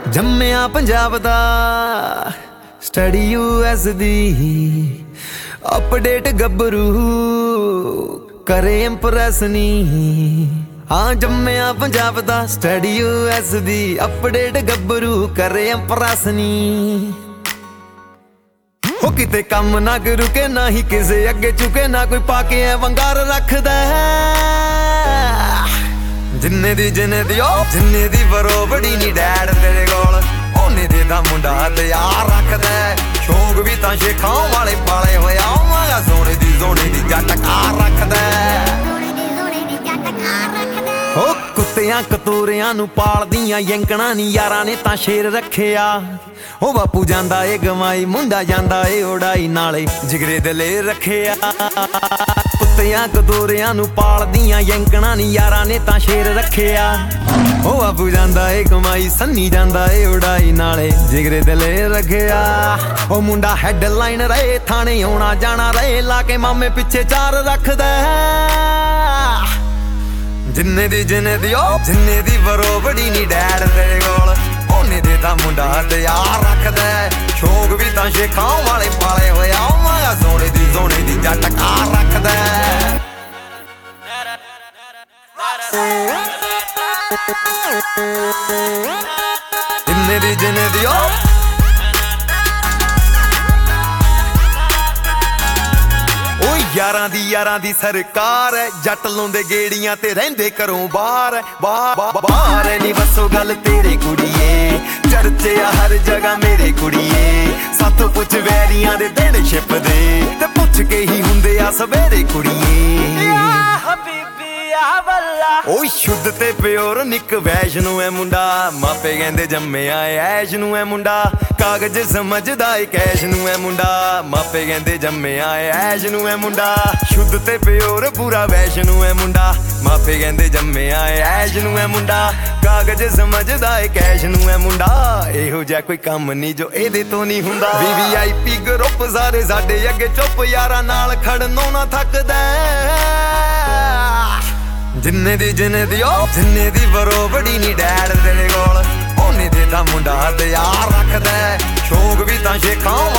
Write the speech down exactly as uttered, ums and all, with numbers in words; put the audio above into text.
ਜੰਮਿਆ ਪੰਜਾਬ ਦਾ study U S ਦੀ ਅਪਡੇਟ ਗੱਭਰੂ ਕਰੇ ਇੰਪ੍ਰੈਸ ਨੀ। ਹਾਂ ਜੰਮਿਆ ਪੰਜਾਬ ਦਾ ਸਟੱਡੀ ਯੂ ਐਸ ਦੀ ਅਪਡੇਟ ਗੱਭਰੂ ਕਰੇ ਇੰਪ੍ਰੈਸ ਨੀ। ਹੋ ਕਿਤੇ ਕੰਮ ਨਾ ਰੁਕੇ ਨਾ ਹੀ ਕਿਸੇ ਅੱਗੇ ਝੁਕੇ ਨਾ ਕੋਈ ਪਾ ਕੇ ਐ ਵੰਗਾਰ ਰੱਖਦਾ ਜਿੰਨੇ ਦੀ ਜਿੰਨੇ ਦੀ ਓ ਜਿੰਨੇ ਦੀ ਬਰੋਬੜੀ ਨੀ ਡੈਡ ਤੇਰੇ ਕੋਲ ਉਹਨੇ ਦੇ ਦਾ ਮੁੰਡਾ ਤੇ ਯਾਰ ਰੱਖਦਾ ਸ਼ੌਕ ਵੀ ਤਾਂ ਸ਼ੇਖਾਂ ਵਾਲੇ ਪਾਲੇ ਹੋਇਆ ਮਾਗਾ ਸੋਨੇ ਦੀ ਸੋਨੇ ਦੀ ਜੱਟ ਕਾਰ ਰੱਖਦਾ ਓ ਕੁੱਤਿਆਂ ਕਤੂਰਿਆਂ ਨੂੰ ਪਾਲਦੀਆਂ ਯੰਕਣਾ ਨੀ ਯਾਰਾਂ ਨੇ ਤਾਂ ਸ਼ੇਰ ਰੱਖਿਆ। ਓ ਬਾਪੂ ਜਾਂਦਾ ਏ ਗਵਾਈ ਮੁੰਡਾ ਜਾਂਦਾ ਏ ਉਡਾਈ ਨਾਲੇ ਜਿਗਰੇ ਦਿਲੇ ਰੱਖਿਆ। ਕੁੱਤਿਆਂ ਕਤੂਰਿਆਂ ਨੂੰ ਪਾਲਦੀਆਂ ਯੰਕਣਾ ਨੀ ਯਾਰਾਂ ਨੇ ਤਾਂ ਸ਼ੇਰ ਰੱਖਿਆ। ਓ ਬਾਪੂ ਜਾਂਦਾ ਏ ਕਮਾਈ ਸੰਨੀ ਜਾਂਦਾ ਏ ਉਡਾਈ ਨਾਲੇ ਜਿਗਰੇ ਦਿਲੇ ਰੱਖਿਆ। ਓ ਮੁੰਡਾ ਹੈਡਲਾਈਨ ਰਹੇ ਥਾਣੇ ਆਉਣਾ ਜਾਣਾ ਰਹੇ ਲਾ ਕੇ ਮਾਮੇ ਪਿੱਛੇ ਚਾਰ ਰੱਖਦਾ ਜਿੰਨੇ ਦੀ ਜਿੰਨੇ ਦੀ ਓ ਜਿੰਨੇ ਦੀ ਬਰੋਬੜੀ ਨੀ ਡੈਡ ਤੇਰੇ ਕੋਲ ਉਹਨੇ ਦੇ ਤਾਂ ਮੁੰਡਾ ਤੇ ਯਾਰ ਰੱਖਦਾ ਸ਼ੌਕ ਵੀ ਤਾਂ ਸ਼ੇਖਾਂ ਵਾਲੇ ਪਾਲੇ ਹੋਇਆ ਮਾਗਾ ਸੋਨੇ ਦੀ ਸੋਨੇ ਦੀ ਜੱਟ ਕਾਰ ਰੱਖਦਾ ਜਿੰਨੇ ਦੀ ਜਿੰਨੇ ਦੀ ਓ ਯਾਰਾਂ ਦੀ ਯਾਰਾਂ ਦੀ ਸਰਕਾਰ ਐ ਜੱਟ ਲਾਉਂਦੇ ਗੇੜੀਆਂ ਤੇ ਰਹਿੰਦੇ ਘਰੋਂ ਬਾਹਰ ਬਾਹਰ ਨੀ ਬਸੋ ਗੱਲ ਤੇਰੇ ਕੁੜੀਏ ਚਰਚੇ ਆ ਹਰ ਜਗ੍ਹਾ ਮੇਰੇ ਕੁੜੀਏ ਸਾਥੋਂ ਪੁੱਛ ਵੈਰੀਆਂ ਦੇ ਦਿਨ ਛਿਪਦੇ ਤੇ ਪੁੱਛ ਕੇ ਹੀ ਹੁੰਦੇ ਆ ਸਵੇਰੇ ਕੁੜੀਏ ਓ ਸ਼ੁੱਧ ਤੇ ਪਿਓਰ ਨਿੱਕ ਵੈਸ਼ ਨੂੰ ਐ ਮੁੰਡਾ ਮਾਪੇ ਕਹਿੰਦੇ ਜੰਮਿਆ ਐਸ਼ ਨੂੰ ਐ ਮੁੰਡਾ ਕਾਗਜ਼ ਸਮਝਦਾ ਏ ਕੈਸ਼ ਨੂੰ ਐ ਮੁੰਡਾ ਮਾਪੇ ਕਹਿੰਦੇ ਜੰਮਿਆ ਐਸ਼ ਨੂੰ ਐ ਮੁੰਡਾ ਸ਼ੁੱਧ ਤੇ ਪਿਓਰ ਪੂਰਾ ਵੈਸ਼ ਨੂੰ ਐ ਮੁੰਡਾ ਮਾਪੇ ਕਹਿੰਦੇ ਜੰਮਿਆ ਐਸ਼ ਨੂੰ ਐ ਮੁੰਡਾ ਕਾਗਜ਼ ਸਮਝਦਾ ਏ ਕੈਸ਼ ਨੂੰ ਐ ਮੁੰਡਾ ਇਹੋ ਜਿਹਾ ਕੋਈ ਕੰਮ ਨਹੀਂ ਜੋ ਇਹਦੇ ਤੋਂ ਨਹੀਂ ਹੁੰਦਾ। ਵੀ ਵੀ ਆਈ ਪੀ ਗਰੁੱਪ ਸਾਰੇ ਸਾਡੇ ਅੱਗੇ ਚੁੱਪ ਯਾਰਾਂ ਨਾਲ ਖੜਨੋਂ ਨਾ ਥੱਕਦਾ ਜਿੰਨੇ ਦੀ ਜਿੰਨੇ ਦੀ ਓ ਜਿੰਨੇ ਦੀ ਬਰੋਬੜੀ ਨੀ ਡੈਡ ਤੇਰੇ ਕੋਲ ਉਹਨੇ ਦੇ ਤਾਂ ਮੁੰਡਾ ਤੇ ਯਾਰ ਰੱਖਦਾ ਸ਼ੌਕ ਵੀ ਤਾਂ ਸ਼ੇਖਾਂ